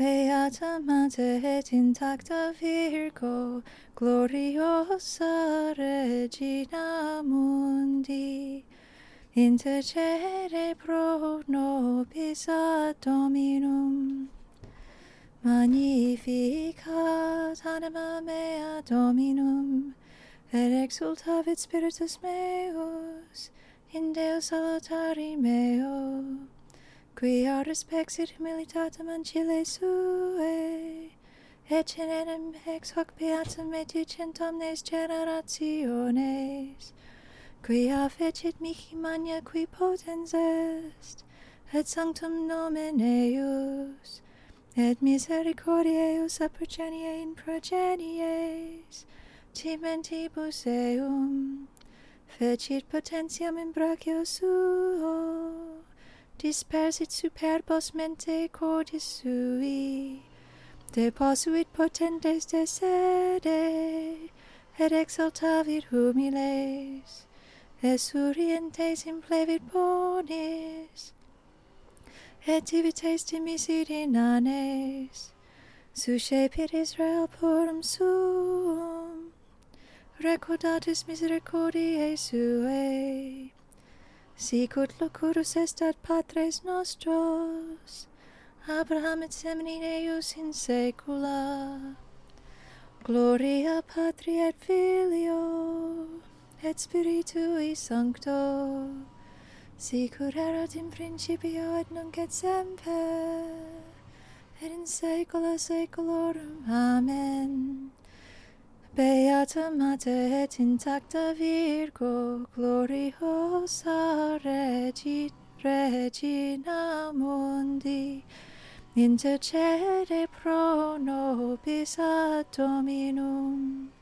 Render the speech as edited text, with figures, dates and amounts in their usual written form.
Beata Mater et intacta Virgo, gloriosa Regina Mundi, intercede pro nobis ad Dominum. Magnificat anima mea Dominum, et exultavit spiritus meus in Deo salutari meo, qui respexit humilitatem ancile suae, et genenem ex hoc beatum medicent omnes generationes, qui fecit mihi magna qui potens est, et sanctum nomen eius, et misericordiae eius a progenie in progenies, timentibus eum, fecit potentiam in brachio suo, dispersit superbos mente cordis sui, deposuit potentes de sede, et exaltavit humiles, esurientes implevit bonis, et divites dimisit inanes, suscepit Israel purum suum, recordatus misericordiae suae, sicut locurus est ad patres nostros, Abraham et semini eius in saecula. Gloria Patri et Filio, et Spiritui Sancto, sicut erat in principio et nunc et semper, et in saecula saeculorum. Amen. Beata Mater et intacta Virgo, gloriosa Regina Mundi, intercede pro nobis ad Dominum.